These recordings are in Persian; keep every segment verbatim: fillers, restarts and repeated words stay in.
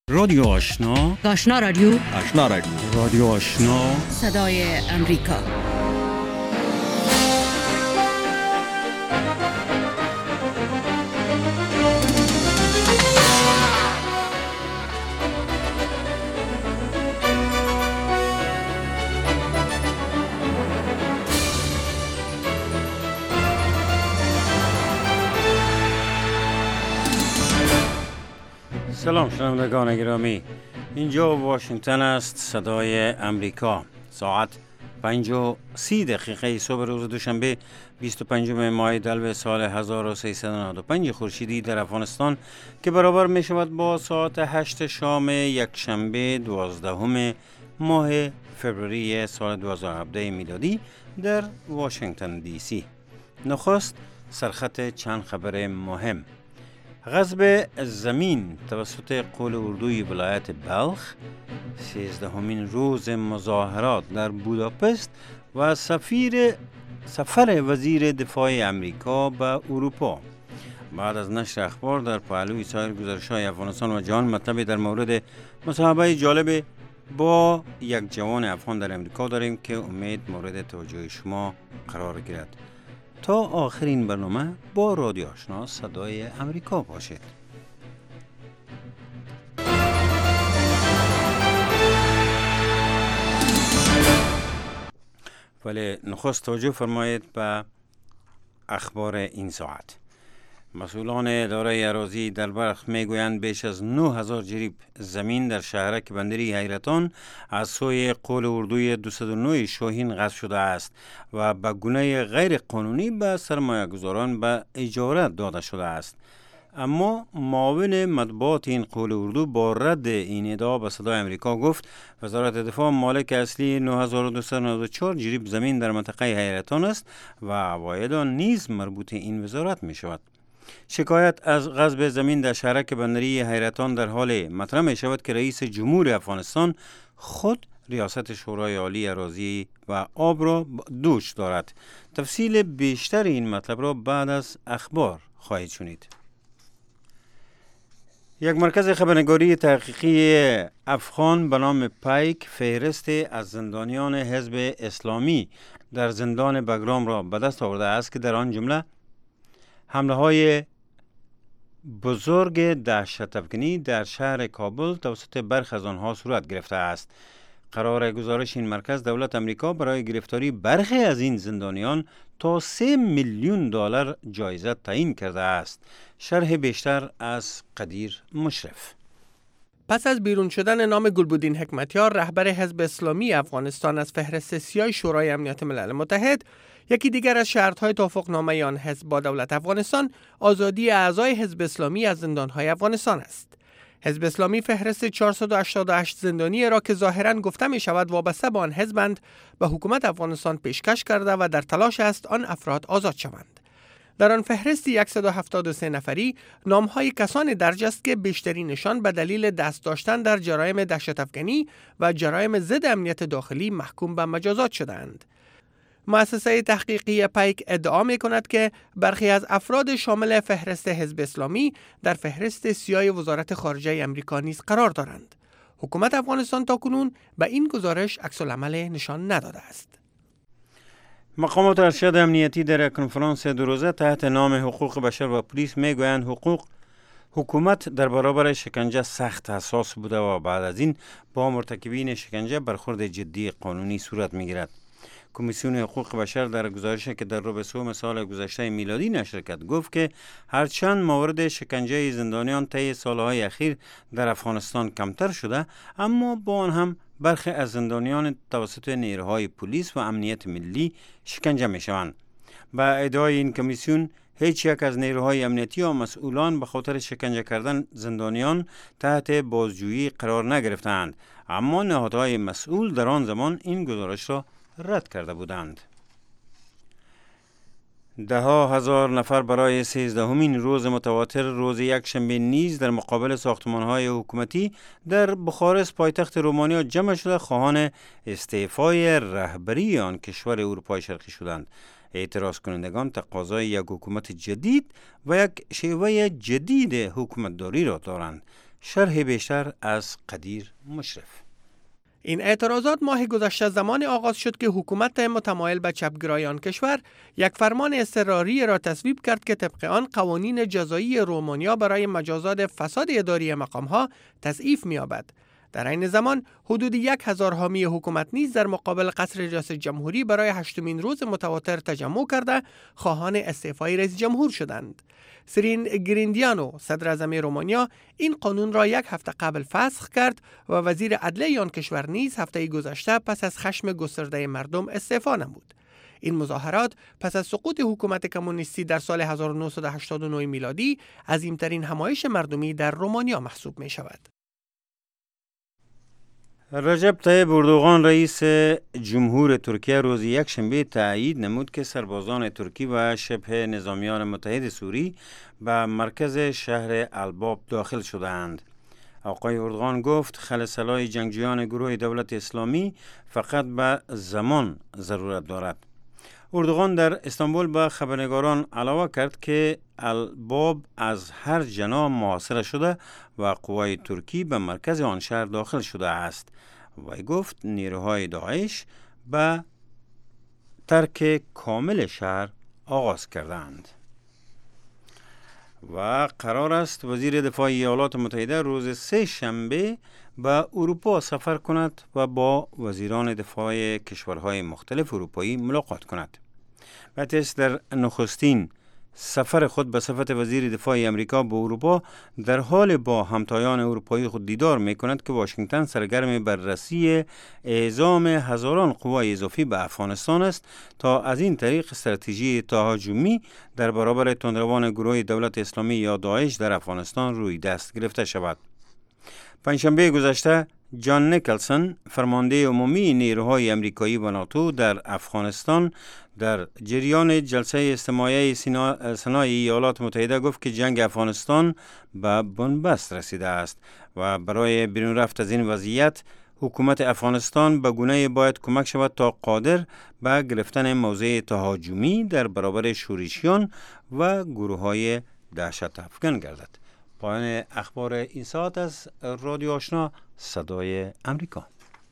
رادیو آشنا، آشنا رادیو، آشنا رادیو، رادیو آشنا، صدای امریکا. سلام شنوندگان گرامی، اینجا واشنگتن است، صدای امریکا. ساعت پنج و سی دقیقه صبح روز دوشنبه بیست و پنجم ماه دلو سال هزار و سیصد و نود و پنج خورشیدی در افغانستان که برابر می شود با ساعت هشت شام یک شنبه دوازدهم ماه فوریه سال دو هزار و هفده میلادی در واشنگتن دی سی. نخست سرخط چند خبر مهم. غصب زمین توسط قول اردوی ولایت بلخ، سیزدهمین روز مظاهرات در بوداپست و سفیر سفر وزیر دفاع امریکا به اروپا. بعد از نشر اخبار در پهلوی سایر گزارش‌های افغانستان و جهان مطلبی در مورد مصاحبه جالب با یک جوان افغان در امریکا داریم که امید مورد توجه شما قرار گیرد. تا آخرین برنامه با رادیو آشنا صدای امریکا باشید. ولی نخست توجه فرمایید به اخبار این ساعت. مسئولان اداره اراضی در بلخ میگویند بیش از نه هزار جریب زمین در شهرک بندری حیرتان از سوی قول اردوی دویست و نه شاهین غصب شده است و به گونه غیر قانونی به سرمایه‌گذاران به اجاره داده شده است. اما معاون مطبوعات این قول اردو با رد این ادعا به صدای امریکا گفت وزارت دفاع مالک اصلی نه هزار و دویست و نود و چهار جریب زمین در منطقه حیرتان است و عواید آن نیز مربوط این وزارت می شود. شکایت از غصب زمین در شهرک بندری حیرتان در حال مطرح می شود که رئیس جمهور افغانستان خود ریاست شورای عالی اراضی و آب را دوش دارد. تفصیل بیشتر این مطلب را بعد از اخبار خواهید شنید. یک مرکز خبرنگاری تحقیقی افغان به نام پایک فهرست از زندانیان حزب اسلامی در زندان بگرام را به دست آورده است که در آن جمله حمله های بزرگ دهشت افکنی در شهر کابل توسط برخی از آنها صورت گرفته است. قرار گزارش این مرکز دولت امریکا برای گرفتاری برخی از این زندانیان تا سه میلیون دلار جایزه تعیین کرده است. شرح بیشتر از قدیر مشرف. پس از بیرون شدن نام گلبودین حکمتیار رهبر حزب اسلامی افغانستان از فهرست سیاه شورای امنیت ملل متحد، یکی دیگر از شرط‌های توافقنامه آن حزب با دولت افغانستان آزادی اعضای حزب اسلامی از زندان‌های افغانستان است. حزب اسلامی فهرست چهارصد و هشتاد و هشت زندانی را که ظاهراً گفته می شود وابسته به آن حزبند به حکومت افغانستان پیشکش کرده و در تلاش است آن افراد آزاد شوند. در آن فهرست صد و هفتاد و سه نفری نام‌های کسانی درج است که بیشترینشان به دلیل دست داشتن در جرایم دهشت افکنی و جرایم ضد امنیت داخلی محکوم به مجازات شدند. مؤسسه تحقیقی پایک ادعا می کند که برخی از افراد شامل فهرست حزب اسلامی در فهرست سیاه وزارت خارجه امریکا نیز قرار دارند. حکومت افغانستان تاکنون به این گزارش عکس‌العمل نشان نداده است. مقامات ارشد امنیتی در کنفرانس دو روزه تحت نام حقوق بشر و پلیس میگویند حقوق حکومت در برابر شکنجه سخت حساس بوده و بعد از این با مرتکبین شکنجه برخورد جدی قانونی صورت میگیرد. کمیسیون حقوق بشر در گزارشی که در ربع سوم سال گذشته میلادی نشر کرد گفت که هرچند موارد شکنجه زندانیان طی سالهای اخیر در افغانستان کمتر شده، اما با آن هم برخی از زندانیان توسط نیروهای پلیس و امنیت ملی شکنجه می شوند. با ادعای این کمیسیون هیچ یک از نیروهای امنیتی و مسئولان به خاطر شکنجه کردن زندانیان تحت بازجویی قرار نگرفتند، اما نهادهای مسئول در آن زمان این گزارش را رد کرده بودند. ده ها هزار نفر برای سیزدهمین روز متواتر روز یک شنبه نیز در مقابل ساختمان‌های حکومتی در بخارست پایتخت رومانیا جمع شده خواهان استعفای رهبری آن کشور اروپای شرقی شدند. اعتراض کنندگان تقاضای یک حکومت جدید و یک شیوه جدید حکومتداری را دارند. شرح بیشتر از قدیر مشرف. این اعتراضات ماه گذشته زمان آغاز شد که حکومت متمایل به چپگرایان کشور یک فرمان اضطراری را تصویب کرد که طبق آن قوانین جزایی رومانیا برای مجازات فساد اداری مقامها تضعیف می‌یابد. در این زمان حدود یک هزار حامی حکومت نیز در مقابل قصر ریاست جمهوری برای هشتمین روز متواتر تجمع کرده خواهان استعفای رئیس جمهور شدند. سرین گریندیانو صدر اعظم رومانیا این قانون را یک هفته قبل فسخ کرد و وزیر عدلیه آن کشور نیز هفته گذشته پس از خشم گسترده مردم استعفا نمود. این مظاهرات پس از سقوط حکومت کمونیستی در سال هزار و نهصد و هشتاد و نه میلادی عظیمترین همایش مردمی در رومانیا محسوب می شود. رجب طیب اردوغان رئیس جمهور ترکیه روز یکشنبه تایید نمود که سربازان ترکی و شبه نظامیان متحد سوری به مرکز شهر الباب داخل شدند. آقای اردوغان گفت خلسلای جنگجویان گروه دولت اسلامی فقط به زمان ضرورت دارد. اردوغان در استانبول به خبرنگاران علاوه کرد که الباب از هر جناح محاصره شده و قوای ترکی به مرکز آن شهر داخل شده است. و گفت نیروهای داعش به ترک کامل شهر آغاز کردند. و قرار است وزیر دفاع ایالات متحده روز سه شنبه به اروپا سفر کند و با وزیران دفاع کشورهای مختلف اروپایی ملاقات کند. باتیس در نخستین سفر خود به صفت وزیر دفاع امریکا به اروپا در حال با همتایان اروپایی خود دیدار می کند که واشنگتن سرگرم بررسی اعزام هزاران قوای اضافی به افغانستان است تا از این طریق استراتژی تهاجمی در برابر تندروان گروه دولت اسلامی یا داعش در افغانستان روی دست گرفته شود. پنجشنبه گذشته جان نیکلسون فرمانده عمومی نیروهای امریکایی و ناتو در افغانستان در جریان جلسه اجتماعی سنای ایالات متحده گفت که جنگ افغانستان به بنبست رسیده است و برای بیرون رفت از این وضعیت حکومت افغانستان به گونه‌ای باید کمک شود تا قادر به گرفتن موضع تهاجمی در برابر شورشیان و گروه‌های دهشت افکن گردد. پایان اخبار این ساعت از رادیو آشنا صدای امریکا.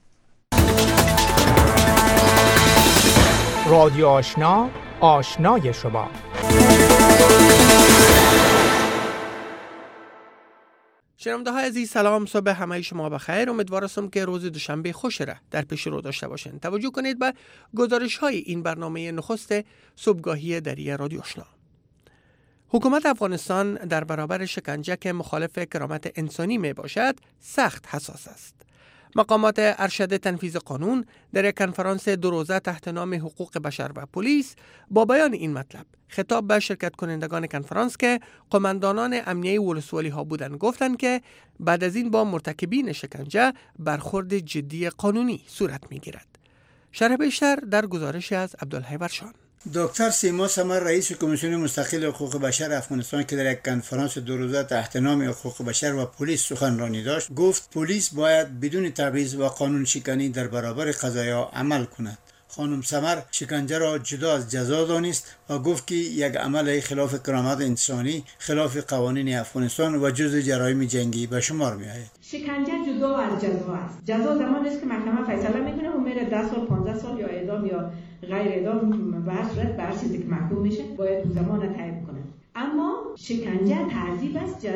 رادیو آشنا، آشنای شما. شنونده های عزیز سلام، صبح همه شما بخیر. امیدوارم که روز دوشنبه خوش را در پیش رو داشته باشین. توجه کنید به گزارش های این برنامه نخست صبحگاهی دری رادیو آشنا. حکومت افغانستان در برابر شکنجه که مخالف کرامت انسانی می باشد سخت حساس است. مقامات ارشد تنفیذ قانون در یک کنفرانس دو روزه تحت نام حقوق بشر و پلیس با بیان این مطلب خطاب به شرکت کنندگان کنفرانس که قماندانان امنیه ولسوالی ها بودند گفتند که بعد از این با مرتکبین شکنجه برخورد جدی قانونی صورت می گیرد. شرح بیشتر در گزارش از عبدالحی ورشان. دکتر سیما سمر رئیس کمیسیون مستقل حقوق بشر افغانستان که در یک کنفرانس دو روزه تحت نام حقوق بشر و پلیس سخنرانی داشت گفت پلیس باید بدون تبعیض و قانون شکنی در برابر قضایا عمل کند. خانم سمر شکنجه را جدا از جزا دانست و گفت که یک عمل خلاف کرامت انسانی، خلاف قوانین افغانستان و جزء جرایم جنگی به شمار می آید. شکنجه جدا از جزا است. جزا زمانی است که محکمه فیصله میکنه و میره ده سال، پانزده سال یا اعدام یا غیر اعدام، به هر صورت به هر چیزی که محکوم میشه باید زمان تعیین کنه. اما شکنجه تعذیب است،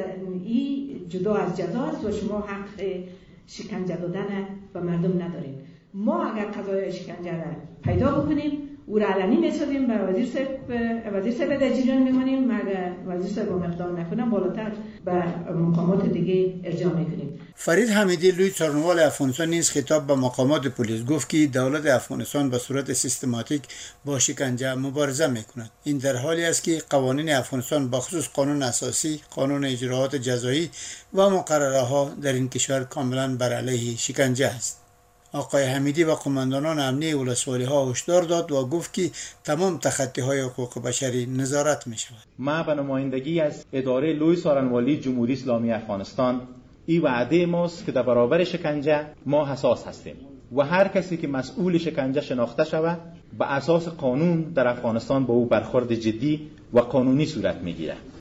این جدا از جزا است و شما حق شکنجه دادن به مردم ندارید. ما اگر قضای شکنجه را پیدا بکنیم او را علنی میسازیم، به وزیر صاحب وزیر صاحب در جریان میمانیم، مگر وزیر صاحب اقدام نکنه بالاتر به مقامات دیگه ارجاع میکنیم. فرید حمیدی لوی څارنوال افغانستان نیز خطاب به مقامات پلیس گفت که دولت افغانستان به صورت سیستماتیک با شکنجه مبارزه میکند. این در حالی است که قوانین افغانستان بخصوص قانون اساسی، قانون اجراات جزایی و مقرره ها در این کشور کاملا بر علیه شکنجه است. آقای حمیدی و قماندانان امنیه ولسوالی ها هشدار داد و گفت که تمام تخطی های حقوق بشری نظارت می شود. ما به نمایندگی از اداره لوی څارنوالي جمهوری اسلامی افغانستان این وعده ماست که در برابر شکنجه ما حساس هستیم و هر کسی که مسئول شکنجه شناخته شود به اساس قانون در افغانستان با او برخورد جدی و قانونی صورت می گیرد.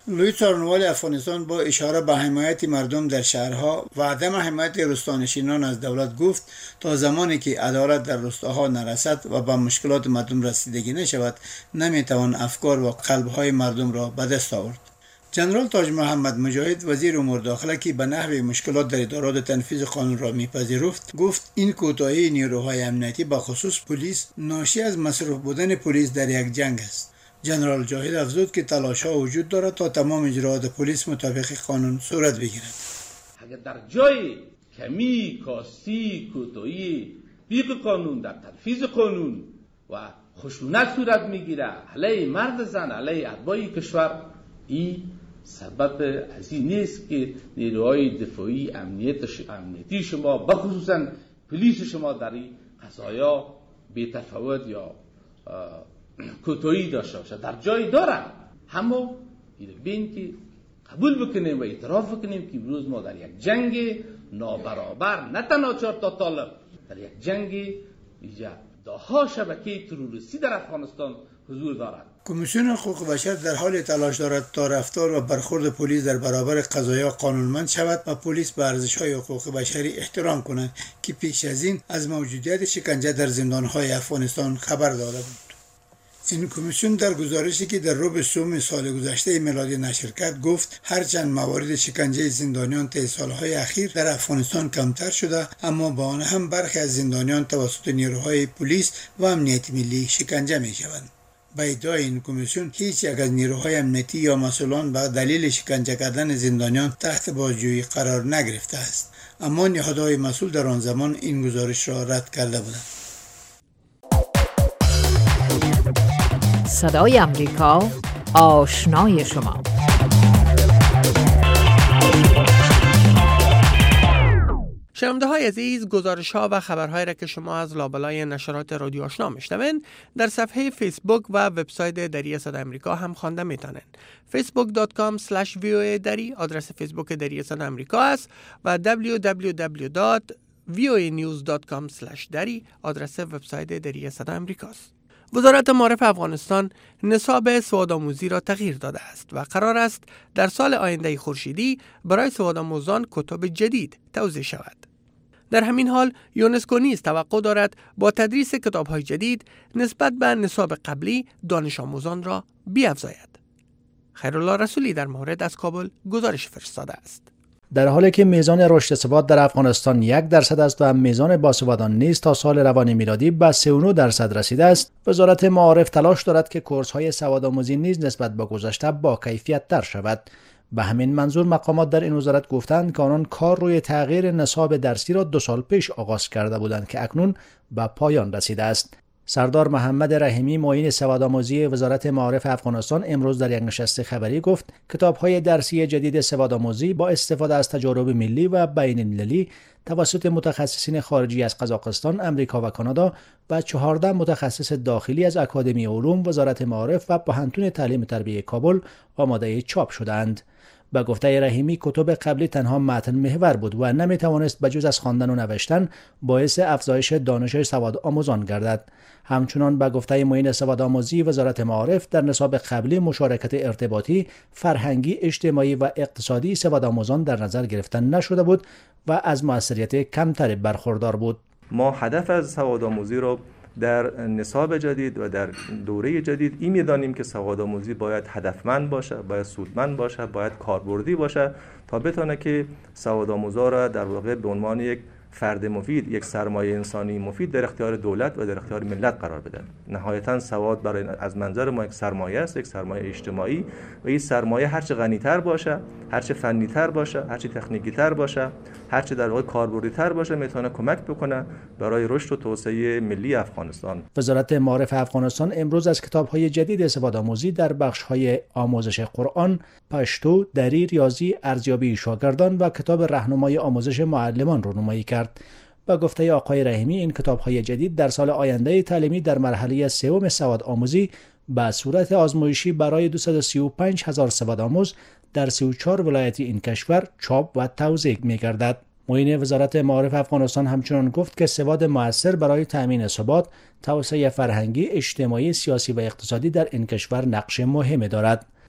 لوی څارنوال افغانستان با اشاره به حمایت مردم در شهرها و عدم حمایت روستانشینان از دولت گفت تا زمانی که عدالت در روستاها نرسد و به مشکلات مردم رسیدگی نشود نمیتوان افکار و قلبهای مردم را به دست آورد. جنرال تاج محمد مجاهد وزیر امور داخله که به نحو مشکلات در ادارات تنفیذ قانون را میپذیرفت گفت این کوتاهی نیروهای امنیتی به خصوص پلیس ناشی از مصروف بودن پلیس در یک جنگ است. جنرال جاهد افزود که تلاش‌ها وجود دارد تا تمام اجراءات پلیس مطابق قانون صورت بگیرد. اگر در جای کمی، کاستی، کوتاهی بیق قانون در تنفیذ قانون و خشونت صورت میگیره علیه مرد زن، علیه اتباع کشور، این سبب از این نیست که نیروهای دفاعی امنیت امنیتی شما بخصوصا پلیس شما در این قضایا بی تفاوت یا کوتاهی داشته باشه. در جای داره، اما بین که قبول بکنیم و اعتراف بکنیم که امروز ما در یک جنگ نابرابر، نه تنها چهار تا طالب، در یک جنگ ایجا داها شبکه تروریستی در افغانستان حضور دارد. کمیسیون حقوق بشر در حال تلاش دارد تا رفتار و برخورد پلیس در برابر قضایا قانونمند شود و پلیس به ارزش‌های حقوق بشری احترام کند که پیش از این از موجودیت شکنجه در زندان‌های افغانستان خبر داده بود. این کمیسیون در گزارشی که در ربع سوم سال گذشته میلادی نشر کرد گفت هرچند موارد شکنجه زندانیان طی سالهای اخیر در افغانستان کمتر شده، اما با آن هم برخی از زندانیان توسط نیروهای پلیس و امنیت ملی شکنجه می‌شوند. به ادعای این کمیسیون هیچ یک از نیروهای امنیتی یا مسئولان به دلیل شکنجه کردن زندانیان تحت بازجویی قرار نگرفته است، اما نهادهای مسئول در آن زمان این گزارش را رد کرده بودند. صدای امریکا، آشنای شما. شنونده های عزیز، گزارش ها و خبرهایی را که شما از لابلای نشرات رادیو آشنا میشنوین در صفحه فیسبوک و وبسایت دری صدای امریکا هم خوانده میتونن. فیسبوک دات کام اسلش وی او ای دری آدرس فیسبوک دری صدای امریکا است و دبلیو دبلیو دبلیو دات وی او ای نیوز دات کام اسلش دری آدرس وبسایت دری صدای امریکا است. وزارت معارف افغانستان نصاب سوادآموزی را تغییر داده است و قرار است در سال آینده خورشیدی برای سوادآموزان کتب جدید توزیع شود. در همین حال یونسکو نیز توقع دارد با تدریس کتاب‌های جدید نسبت به نصاب قبلی دانش آموزان را بیفزاید. خیرالله رسولی در مورد از کابل گزارش فرستاده است. در حالی که میزان رشد سواد در افغانستان یک درصد است و میزان باسوادان نیز تا سال روان میلادی به سه و نه درصد رسیده است، وزارت معارف تلاش دارد که کورس‌های سوادآموزی نیز نسبت به گذشته با کیفیت تر شود. به همین منظور مقامات در این وزارت گفتند که آنان کار روی تغییر نصاب درسی را دو سال پیش آغاز کرده بودند که اکنون به پایان رسیده است. سردار محمد رحیمی معین سوادآموزی وزارت معارف افغانستان امروز در یک نشست خبری گفت کتاب‌های درسی جدید سوادآموزی با استفاده از تجارب ملی و بین‌المللی توسط متخصصین خارجی از قزاقستان، امریکا و کانادا و چهارده متخصص داخلی از اکادمی علوم، وزارت معارف و پوهنتون تعلیم تربیه کابل آماده چاپ شدند. به گفته رحیمی کتب قبلی تنها متن محور بود و نمیتوانست بجز از خواندن و نوشتن باعث افزایش دانش سواد آموزان گردد. همچنان به گفته معین سوادآموزی وزارت معارف در نصاب قبلی مشارکت ارتباطی، فرهنگی، اجتماعی و اقتصادی سوادآموزان در نظر گرفته نشده بود و از موثریت کمتری برخوردار بود. ما هدف از سوادآموزی را در نصاب جدید و در دوره جدید این می‌دانیم که سوادآموزی باید هدفمند باشه، باید سودمند باشه، باید کاربردی باشه تا بتونه که سوادآموزا را در واقع به عنوان یک فرد مفید، یک سرمایه انسانی مفید در اختیار دولت و در اختیار ملت قرار بدن. نهایتاً سواد برای از منظر ما یک سرمایه است، یک سرمایه اجتماعی و این سرمایه هرچه غنی‌تر باشه، هرچه فنی‌تر باشه، هرچه تکنیکی‌تر باشه، هرچه در واقع کاربردی‌تر باشه، میتونه کمک بکنه برای رشد و توسعه ملی افغانستان. وزارت معارف افغانستان امروز از کتاب‌های جدید سوادآموزی در بخش‌های آموزش قرآن، پشتو، دری، ریاضی، ارزیابی شاگردان و کتاب راهنمای آموزش معلمان رونمایی کرد. با گفته آقای رحیمی این کتاب‌های جدید در سال آینده تعلیمی در مرحله سوم سواد آموزی به صورت آزمایشی برای دویست و سی و پنج هزار سوادآموز در سی و چهار ولایت این کشور چاپ و توزیع می‌گردد. معین وزارت معارف افغانستان همچنان گفت که سواد مؤثر برای تأمین ثبات، توسعه فرهنگی، اجتماعی، سیاسی و اقتصادی در این کشور نقش مهمی دارد.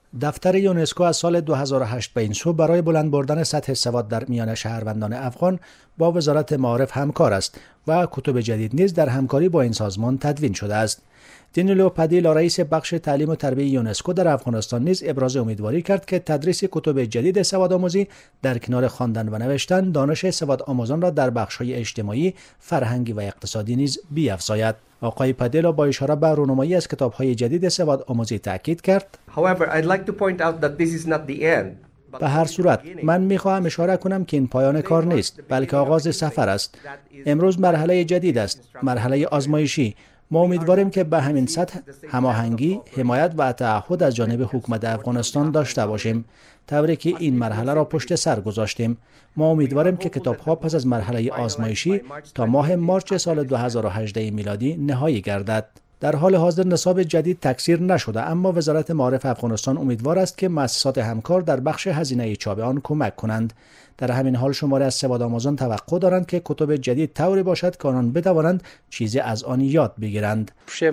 دفتر یونسکو از سال دو هزار و هشت به این سو برای بلند بردن سطح سواد در میان شهروندان افغان با وزارت معارف همکار است و کتب جدید نیز در همکاری با این سازمان تدوین شده است. دینیلو پادیلا رئیس بخش تعلیم و تربیت یونسکو در افغانستان نیز ابراز امیدواری کرد که تدریس کتب جدید سوادآموزی در کنار خواندن و نوشتن دانش سوادآموزان را در بخش‌های اجتماعی، فرهنگی و اقتصادی نیز بیفزاید. آقای پادیلا با اشاره به رونمایی از کتاب‌های جدید سوادآموزی تاکید کرد. However, I'd like to point out that this is not the end. به هر صورت من میخواهم اشاره کنم که این پایان کار نیست، بلکه آغاز سفر است. امروز مرحله جدید است، مرحله آزمایشی. ما امیدواریم که به همین سطح هماهنگی، حمایت و تعهد از جانب حکومت افغانستان داشته باشیم، طوری که این مرحله را پشت سر گذاشتیم. ما امیدواریم که کتاب‌ها پس از مرحله آزمایشی تا ماه مارچ سال دو هزار و هجده میلادی نهایی گردد. در حال حاضر نصاب جدید تکثیر نشده، اما وزارت معارف افغانستان امیدوار است که مؤسسات همکار در بخش هزینه چاپ آن کمک کنند. در همین حال شماری از سوادآموزان توقع دارند که کتب جدید طوری باشد که آنان بتوانند چیزی از آن یاد بگیرند.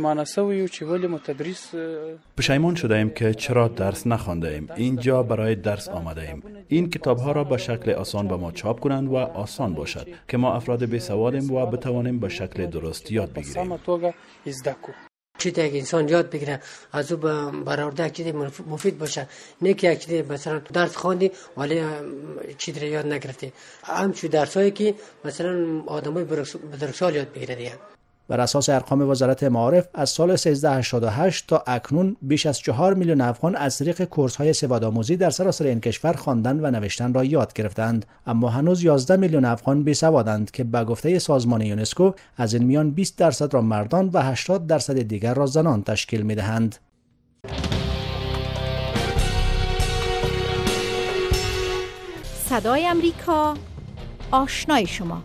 پشیمان شده‌ایم که چرا درس نخوانده ایم. اینجا برای درس آمده ایم. این کتاب‌ها را به شکل آسان به ما چاپ کنند و آسان باشد که ما افراد بی‌سوادیم و بتوانیم به شکل درست یاد بگیریم. چیزی که انسان یاد بگیره از او برآورده چیزی مفید باشه، نه که یک چیزی مثلا درس خواندی ولی چیزی رو یاد نگرفتی. همچون درسایی که مثلا آدمای بزرگسال یاد بگیره دیگه. بر اساس ارقام وزارت معارف از سال سیزده هشتاد و هشت تا اکنون بیش از چهار میلیون افغان از طریق کورس‌های سوادآموزی در سراسر این کشور خواندن و نوشتن را یاد گرفتند، اما هنوز یازده میلیون افغان بی‌سوادند که به گفته سازمان یونسکو از این میان بیست درصد را مردان و هشتاد درصد دیگر را زنان تشکیل می‌دهند. صدای امریکا، آشنای شما.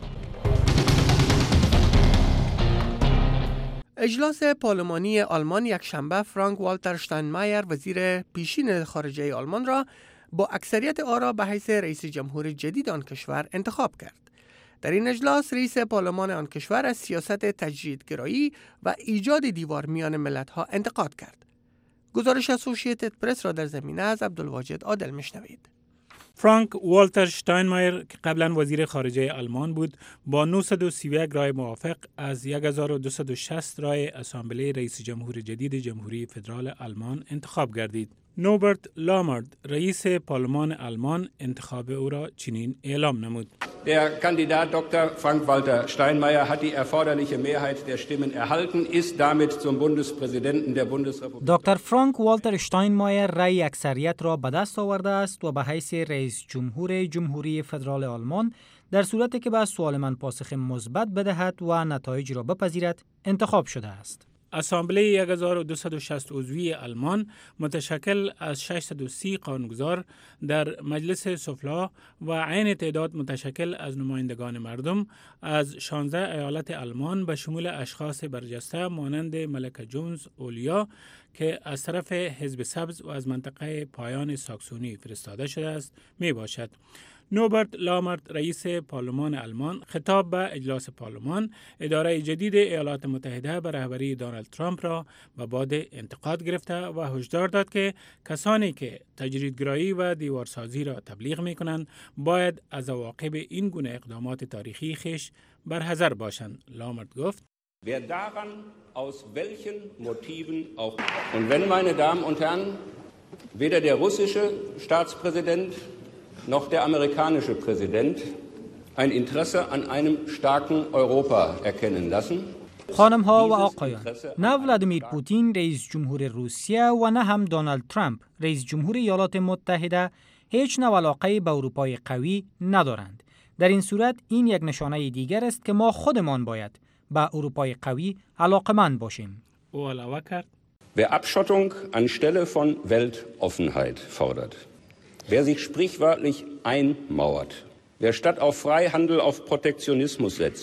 اجلاس پارلمانی آلمان یک شنبه فرانک والتر شتاینمایر وزیر پیشین خارجه آلمان را با اکثریت آرا به حیث رئیس جمهور جدید آن کشور انتخاب کرد. در این اجلاس رئیس پارلمان آن کشور از سیاست تجدیدگرایی و ایجاد دیوار میان ملت‌ها انتقاد کرد. گزارش اسوسییتد پرس را در زمینه از عبدالواجد عادل میشنوید. فرانک والتر شتاینمایر که قبلا وزیر خارجه آلمان بود، با نهصد و سی و یک رای موافق از هزار و دویست و شصت رای اسامبله رئیس جمهور جدید جمهوری فدرال آلمان انتخاب گردید. نوبرت لامرد رئیس پارلمان آلمان انتخاب او را چنین اعلام نمود. Der Kandidat Doktor Frank-Walter Steinmeier hat die erforderliche Mehrheit der Stimmen erhalten, ist damit zum Bundespräsidenten der Bundesrepublik. دکتر فرانک والتر شتاینمایر رأی اکثریت را به دست آورده است و به حیث رئیس جمهور جمهوری فدرال آلمان در صورتی که به سوال من پاسخ مثبت بدهد و نتایج را بپذیرد انتخاب شده است. اسامبله هزار و دویست و شصت عضوی آلمان متشکل از ششصد و سی قانونگذار در مجلس سفلا و عین تعداد متشکل از نمایندگان مردم از شانزده ایالت آلمان به شمول اشخاص برجسته مانند ملکه جونز اولیا که از طرف حزب سبز و از منطقه پایان ساکسونی فرستاده شده است می باشد. نوبرت لامرت رئیس پارلمان آلمان خطاب به اجلاس پارلمان اداره جدید ایالات متحده به رهبری دونالد ترامپ را به باد انتقاد گرفته و هشدار داد که کسانی که تجدیدگرایی و دیوارسازی را تبلیغ می کنند باید از عواقب این گونه اقدامات تاریخی خیش برحذر باشند. لامرت گفت: Wer daran aus welchen Motiven auch und wenn, meine Damen und Herren, weder der russische Staatspräsident noch der amerikanische Präsident ein Interesse an einem starken Europa erkennen lassen. خانم ها و آقایان، نه ولادیمیر پوتین رئیس جمهور روسیه و نه هم دونالد ترامپ رئیس جمهور ایالات متحده هیچ نوع علاقه به اروپای قوی ندارند. در این صورت این یک نشانه دیگر است که ما خودمان باید به اروپای قوی علاقمند باشیم. او علاوه کرد: Wer Abschottung anstelle von Weltoffenheit fordert, wer sich sprichwörtlich einmauert, wer statt auf Freihandel auf Protektionismus setzt,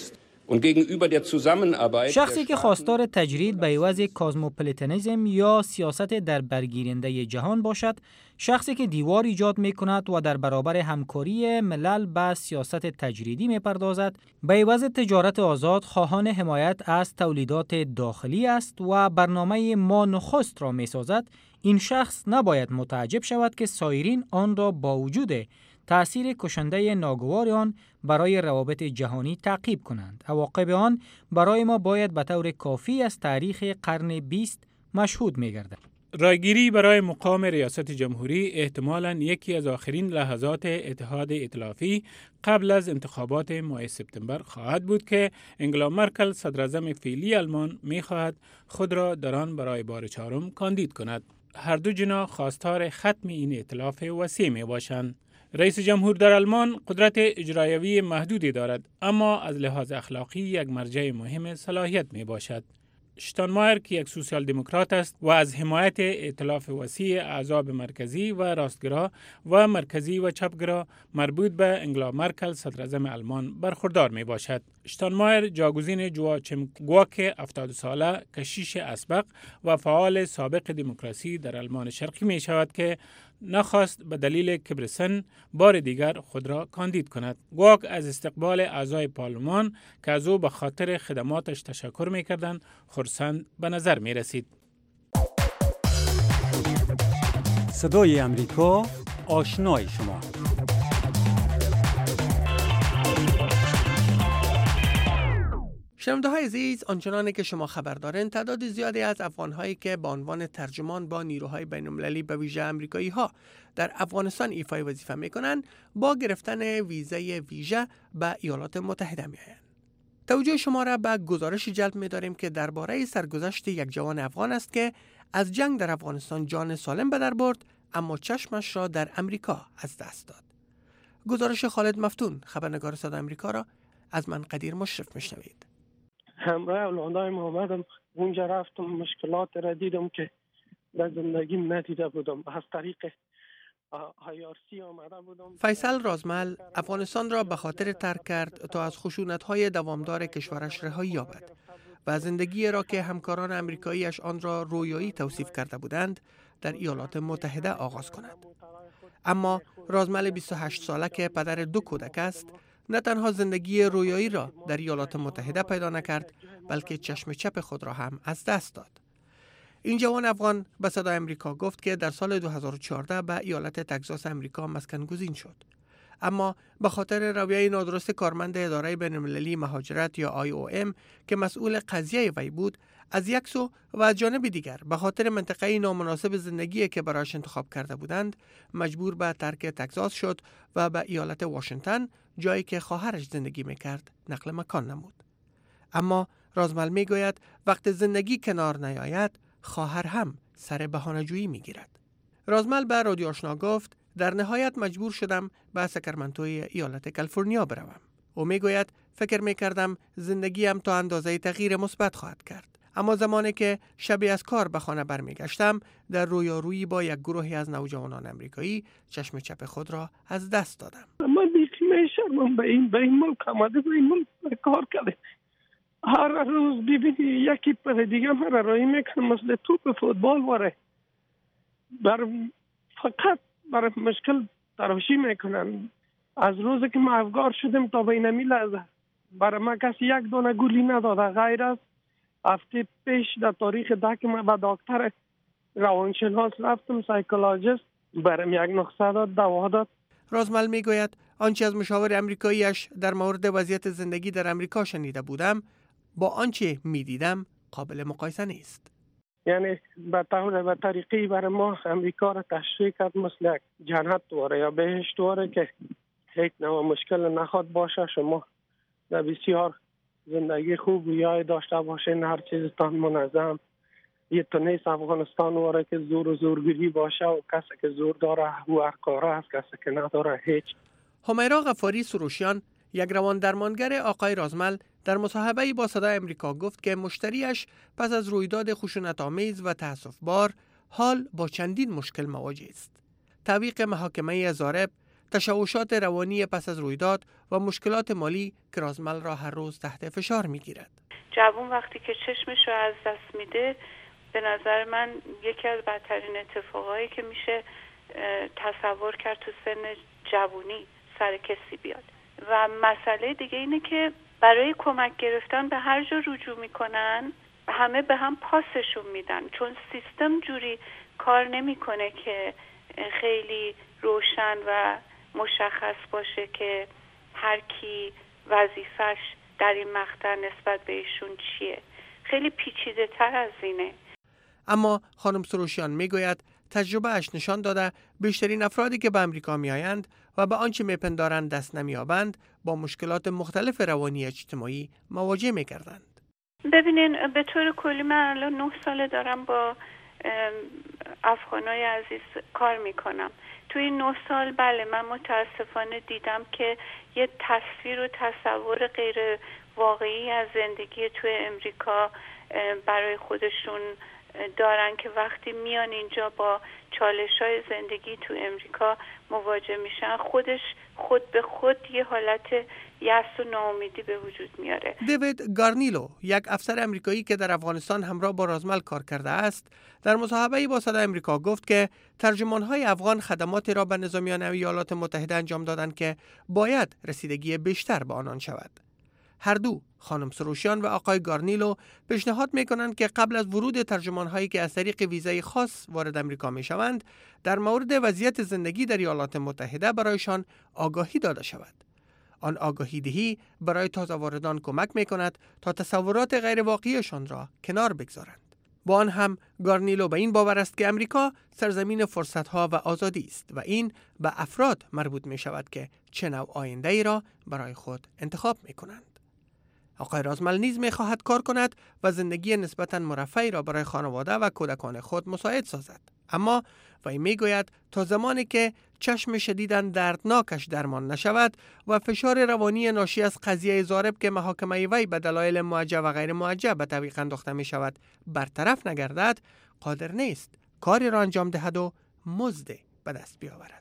Und gegenüber der Zusammenarbeit شخصی که خواستار تجرید به عوض کازموپولیتانیسم یا سیاست در برگیرنده جهان باشد، شخصی که دیوار ایجاد می کند و در برابر همکاری ملل به سیاست تجریدی می پردازد، به عوض تجارت آزاد خواهان حمایت از تولیدات داخلی است و برنامه ما نخست را می سازد، این شخص نباید متعجب شود که سایرین آن را با وجود تأثیر کشنده ناگوار آن برای روابط جهانی تعقیب کنند. عواقب آن برای ما باید به طور کافی از تاریخ قرن بیست مشهود می گردد. رایگیری برای مقام ریاست جمهوری احتمالاً یکی از آخرین لحظات اتحاد ائتلافی قبل از انتخابات ماه سپتامبر خواهد بود که انگلا مرکل صدراعظم فعلی آلمان می خواهد خود را در آن برای بار چهارم کاندید کند. هر دو جنا خواستار ختم این ائتلاف وسیع می باشند. رئیس جمهور در آلمان قدرت اجرایوی محدودی دارد، اما از لحاظ اخلاقی یک مرجع مهم صلاحیت می باشد. شتاینمایر که یک سوسیال دموکرات است و از حمایت ائتلاف وسیع احزاب مرکزی و راستگرا و مرکزی و چپگرا مربوط به انگلا مرکل صدراعظم آلمان برخوردار می باشد. شتاینمایر جاگزین جواچم گواک هفتاد ساله کشیش اسبق و فعال سابق دموکراسی در آلمان شرقی می شود که نخواست به دلیل کبر سن بار دیگر خود را کاندید کند. گواک از استقبال اعضای پارلمان که از او به خاطر خدماتش تشکر می کردند خرسند به نظر می رسید. صدای امریکا، آشنای شما. شنونده های عزیز، آنچنانی که شما خبر دارین، تعداد زیادی از افغان‌هایی که به عنوان ترجمان با نیروهای بین‌المللی به ویژه آمریکایی‌ها در افغانستان ایفای وظیفه می‌کنند، با گرفتن ویزای ویژه به ایالات متحده می‌آیند. توجه شما را به گزارشی جلب می‌داریم که درباره سرگذشت یک جوان افغان است که از جنگ در افغانستان جان سالم به در برد، اما چشمش را در امریکا از دست داد. گزارش خالد مفتون، خبرنگار صدای آمریکا را از من قدیر مشرف می‌شنوید. همراه اولادای محمدم اونجا رفتم، مشکلات را دیدم که در زندگیم ندیده بودم. از طریق هایارسی آمده بودم. فیصل رازمل افغانستان را به خاطر ترک کرد تا از خشونت‌های دوامدار کشورش رهایی یابد و زندگی را که همکاران آمریکایی‌اش آن را رویایی توصیف کرده بودند در ایالات متحده آغاز کند. اما رازمل بیست و هشت ساله که پدر دو کودک است، نه تنها زندگی رویایی را در ایالات متحده پیدا نکرد، بلکه چشم چپ خود را هم از دست داد. این جوان افغان به صدای آمریکا گفت که در سال دو هزار و چهارده به ایالت تگزاس آمریکا مسکن گزین شد. اما به خاطر رویه نادرست کارمند اداره بین‌المللی مهاجرت یا آی او ام که مسئول قضیه وی بود، از یک سو و از جانب دیگر به خاطر منطقه نامناسب زندگی که برایش انتخاب کرده بودند، مجبور به ترک تگزاس شد و به ایالت واشنگتن، جایی که خواهرش زندگی میکرد، نقل مکان نمود. اما رازمل میگوید وقت زندگی کنار نیاید، خواهر هم سر بهانه‌جویی میگیرد. رازمل به رادیو آشنا گفت در نهایت مجبور شدم به ساکرامنتوی ایالت کالیفرنیا بروم. او میگوید فکر میکردم زندگیم تا اندازه تغییر مثبت خواهد کرد. اما زمانی که شبی از کار به خانه برمیگشتم، در رویارویی با یک گروهی از نوجوانان آمریکایی چشم چپ خود را از دست دادم. من بیخی میشرمم به این به این ملک آمده، به این ملک کار کرده. هر روز ببینی یکی پر دیگه من رایی میکنه مثل توپ فوتبال واره. بر فقط برای مشکل تراشی میکنن. از روزی که ما افگار شدیم تا به اینمی لحظه برای ما کسی یک دونه گولی نداده، غیر از هفته پیش در تاریخ ده که من به دکتر روانشناس رفتم، سایکولوژیست، برایم یک نسخه داد، دوا داد. رازمل میگوید آنچه از مشاور آمریکاییش در مورد وضعیت زندگی در آمریکا شنیده بودم با آنچه میدیدم قابل مقایسه نیست. یعنی به طور به طریقی برای ما امریکا را تشریح کرد مثل یک جنت دواره یا بهشت دواره که هیچ نوع مشکل نخواد باشه، شما در بسیار زندگی خوب یای داشته باشین، هر چیزتان منظم. یه تو نیست افغانستان واره که زور و زورگیری باشه و کسی که زور داره و هر کاره هست، کسی که نداره هیچ. همیرا غفاری سروشیان، یک روان درمانگر آقای رازمل، در مصاحبه‌ای با صدای آمریکا گفت که مشتریش پس از رویداد خشونت‌آمیز و تأسف‌بار حال با چندین مشکل مواجه است. تعویق محاکمه ضارب، تشوشات روانی پس از رویداد و مشکلات مالی که رازمل را هر روز تحت فشار میگیرد. جوان وقتی که چشمش رو از دست میده به نظر من یکی از بدترین اتفاقایی که میشه تصور کرد تو سن جوانی سر کسی بیاد. و مسئله دیگه اینه که برای کمک گرفتن به هر جا رجوع میکنن همه به هم پاسشون میدن، چون سیستم جوری کار نمیکنه که خیلی روشن و مشخص باشه که هر کی وظیفش در این مقطع نسبت به ایشون چیه. خیلی پیچیده تر از اینه. اما خانم سروشیان میگوید تجربه اش نشان داده بیشترین افرادی که به امریکا میآیند و به آنچه میپندارند دست نمییابند با مشکلات مختلف روانی اجتماعی مواجه میگردند. ببینین به طور کلی من الان نه ساله دارم با افغانای عزیز کار میکنم. توی این نه سال بله من متاسفانه دیدم که یه تصویر و تصور غیر واقعی از زندگی توی امریکا برای خودشون دارن که وقتی میان اینجا با چالش‌های زندگی تو امریکا مواجه میشن خودش خود به خود یه حالت یأس و ناامیدی به وجود میاره. دیوید گارنیلو، یک افسر امریکایی که در افغانستان همراه با رازمل کار کرده است، در مصاحبه‌ای با صدای امریکا گفت که ترجمان‌های افغان خدماتی را به نظامیان ایالات متحده انجام دادند که باید رسیدگی بیشتر به آنان شود. هر دو، خانم سروشیان و آقای گارنیلو، پیشنهاد می‌کنند که قبل از ورود ترجمان‌هایی که از طریق ویزای خاص وارد امریکا می‌شوند، در مورد وضعیت زندگی در ایالات متحده برایشان آگاهی داده شود. آن آگاهی دهی برای تازه واردان کمک می‌کند تا تصورات غیر واقعیشان را کنار بگذارند. با آن هم گارنیلو به این باور است که امریکا سرزمین فرصت‌ها و آزادی است و این به افراد مربوط می‌شود که چه نوع آینده‌ای را برای خود انتخاب می‌کنند. آقای رازمل نیز می‌خواهد کار کند و زندگی نسبتاً مرفهی را برای خانواده و کودکان خود مساعد سازد. اما وی میگوید تا زمانی که چشم شدیداً دردناکش درمان نشود و فشار روانی ناشی از قضیه ضارب که محاکمه وی به دلایل موجه و غیر موجه به تعویق انداخته می شود برطرف نگردد، قادر نیست کاری را انجام دهد و مزد به دست بیاورد.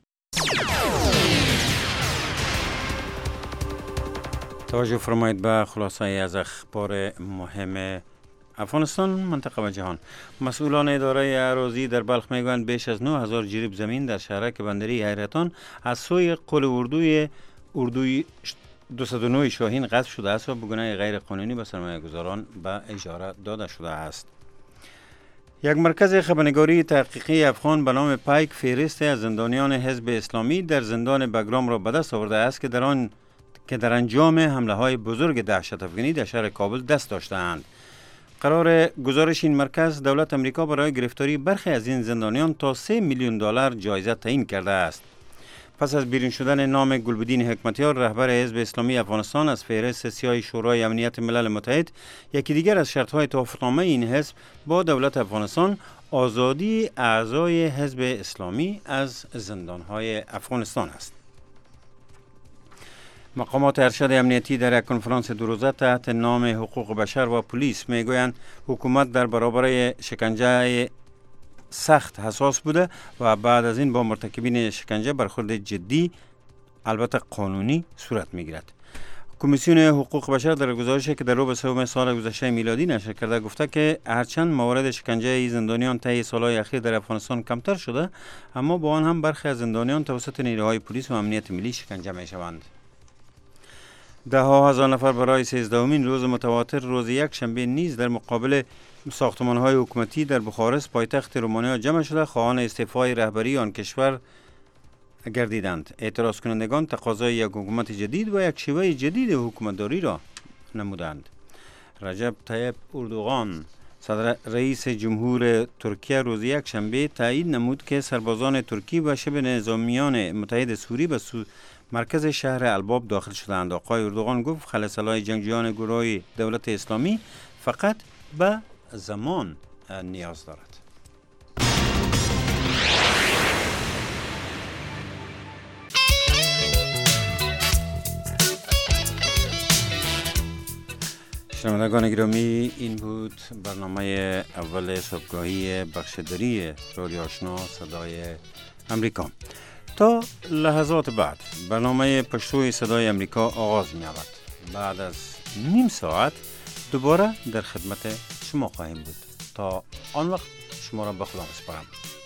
توجه فرمایید به خلاصه از اخبار مهم افغانستان، منطقه و جهان. مسئولان اداره اراضی در بلخ میگویند بیش از نه هزار جریب زمین در شهرک بندری حیرتان از سوی قل اردوی اردوی دویست و نه شاهین غصب شده است و به گونه غیر قانونی به سرمایه گذاران به اجاره داده شده است. یک مرکز خبرنگاری تحقیقی افغان به نام پایک فهرست از زندانیان حزب اسلامی در زندان بگرام را به دست آورده است که در آن که در انجام حمله های بزرگ دهشت افغانی در شهر کابل دست داشتند. قرار گزارش این مرکز دولت امریکا برای گرفتاری برخی از این زندانیان تا سه میلیون دلار جایزه تعیین کرده است. پس از بیرون شدن نام گلبدین حکمتیار رهبر حزب اسلامی افغانستان از فهرست سیاه شورای امنیت ملل متحد، یکی دیگر از شرط‌های توافقنامه این حزب با دولت افغانستان آزادی اعضای حزب اسلامی از زندان‌های افغانستان است. مقامات ارشد امنیتی در یک کنفرانس دو روزه تحت نام حقوق بشر و پلیس میگویند حکومت در برابر شکنجه سخت حساس بوده و بعد از این با مرتکبین شکنجه برخورد جدی البته قانونی صورت میگیرد. کمیسیون حقوق بشر در گزارشی که در روز سوم سال گذشته میلادی نشر کرده گفته که هرچند موارد شکنجه زندانیان طی سالهای اخیر در افغانستان کمتر شده، اما با آن هم برخی از زندانیان توسط نیروهای پلیس و امنیت ملی شکنجه میشوند. ده ها هزار نفر برای سیزدهمین روز متواتر روز یک شنبه نیز در مقابل ساختمان‌های حکومتی در بخارست پایتخت رومانیا جمع شده خواهان استعفای رهبری آن کشور گردیدند. اعتراض کنندگان تقاضای یک حکومت جدید و یک شیوه جدید حکومتداری را نمودند. رجب طیب اردوغان صدر رئیس جمهور ترکیه روز یک شنبه تایید نمود که سربازان ترکی و شبه نظامیان متحد سوری به مرکز شهر الباب داخل شدند. آقای اردوغان گفت خلسلای جنگجویان گروه دولت اسلامی فقط به زمان نیاز دارد. شنوندگان گرامی، این بود برنامه اول صبحگاهی بخش دری رادیو آشنا صدای امریکا. تا لحظات بعد برنامه پشتوی صدای امریکا آغاز می آورد. بعد از نیم ساعت دوباره در خدمت شما خواهیم بود. تا آن وقت شما را به خدا می‌سپارم.